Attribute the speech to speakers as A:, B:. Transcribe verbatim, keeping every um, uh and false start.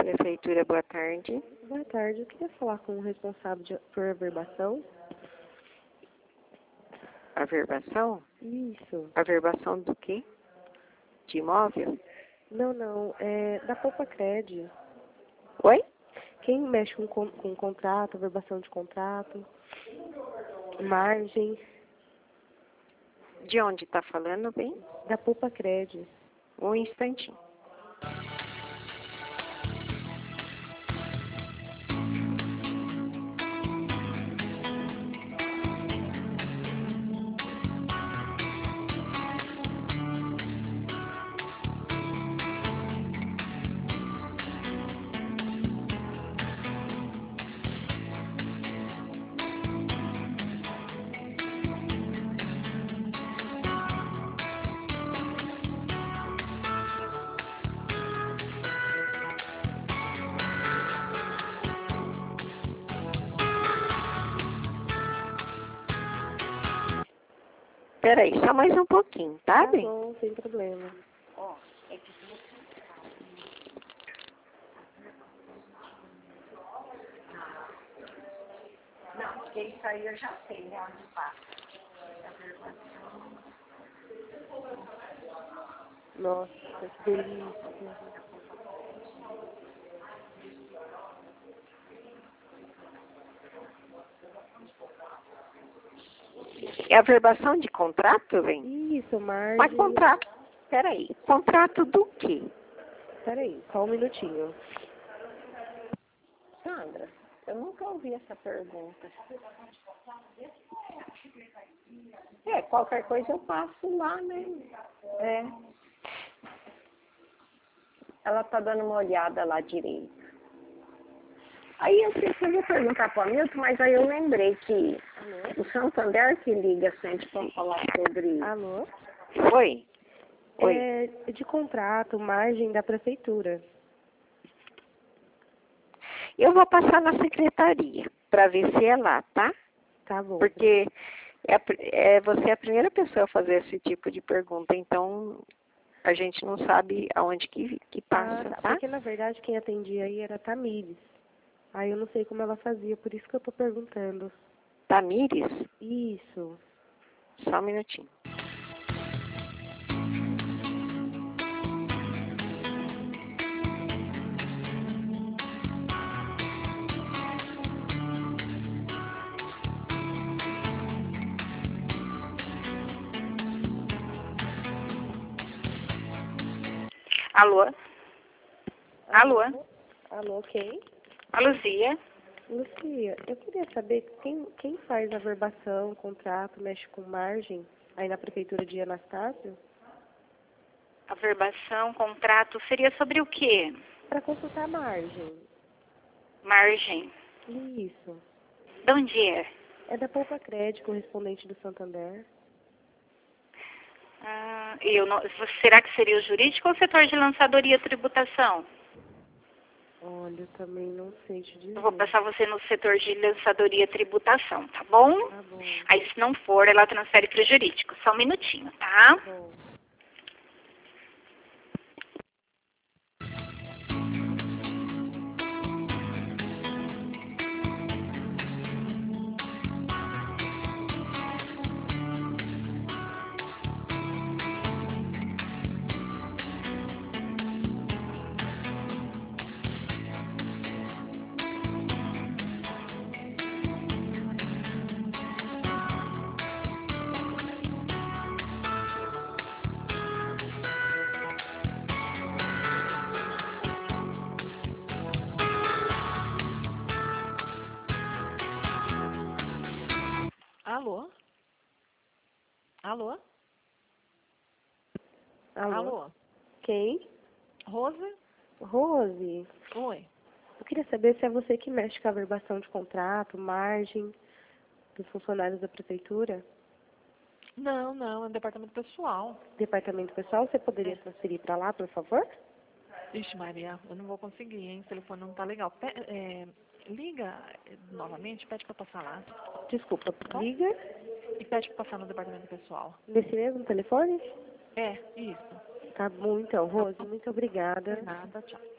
A: Prefeitura, boa tarde.
B: Boa tarde, eu queria falar com o responsável de, por averbação.
A: Averbação?
B: Isso.
A: Averbação do quê? De imóvel?
B: Não, não, é da Poupa Cred.
A: Oi?
B: Quem mexe com, com, com contrato, averbação de contrato, margem,
A: De onde está falando, bem?
B: da Poupa Cred.
A: Um instantinho. Peraí, só mais um pouquinho, tá,
B: Tá
A: bem?
B: bom, sem problema.
A: Ó, é que... Não, porque isso aí eu já sei, né, onde passa.
B: Nossa, que delícia.
A: É averbação de contrato, bem?
B: Isso, margem.
A: Mas contrato... Peraí, contrato do quê?
B: Peraí, só um minutinho.
A: Sandra, eu nunca ouvi essa pergunta. É, qualquer coisa eu passo lá, né? É. Ela tá dando uma olhada lá direito. Aí eu pensei, eu vou perguntar para o Hamilton, mas aí eu lembrei que o Santander que liga sempre para falar sobre...
B: Alô?
A: Oi? Oi.
B: É de contrato, margem da prefeitura.
A: Eu vou passar na secretaria para ver se é lá, tá?
B: Tá bom.
A: Porque é, a pr- é, você é a primeira pessoa a fazer esse tipo de pergunta, então a gente não sabe aonde que, que passa,
B: Ah, tá.
A: tá?
B: Porque na verdade quem atendia aí era a Tamires. Aí eu não sei como ela fazia, por isso que eu tô perguntando.
A: Tamires?
B: Isso.
A: Só um minutinho. Alô? Alô?
B: Alô, quem?
A: A Luzia?
B: Lucia, eu queria saber quem, quem faz averbação, contrato, mexe com margem aí na prefeitura de Anastácio?
A: Averbação, contrato, seria sobre o quê?
B: Para consultar a margem.
A: Margem.
B: Isso.
A: De onde é?
B: É da Poupa Cred, correspondente do Santander.
A: Ah, eu não, será que seria o jurídico ou o setor de lançadoria e tributação?
B: Olha, eu também não sei te dizer.
A: Eu vou passar você no setor de lançadoria e tributação, tá bom?
B: Tá bom.
A: Aí, se não for, ela transfere para o jurídico. Só um minutinho, tá?
B: Tá bom.
C: Alô? Alô?
B: Alô?
C: Alô?
B: Quem?
C: Rosa?
B: Rose,
C: Oi.
B: eu queria saber se é você que mexe com a averbação de contrato, margem dos funcionários da prefeitura.
C: Não, não, é um departamento pessoal.
B: Departamento pessoal, você poderia transferir para lá, por favor?
C: Ixi, Maria, eu não vou conseguir, hein? O telefone não tá legal. Pe- é, liga eh, novamente, pede pra passar lá.
B: Desculpa,
C: Bom?
B: liga
C: E pede pra passar no departamento pessoal.
B: nesse mesmo telefone?
C: É, isso.
B: Tá bom, então, Rose, muito obrigada.
C: De nada, tchau.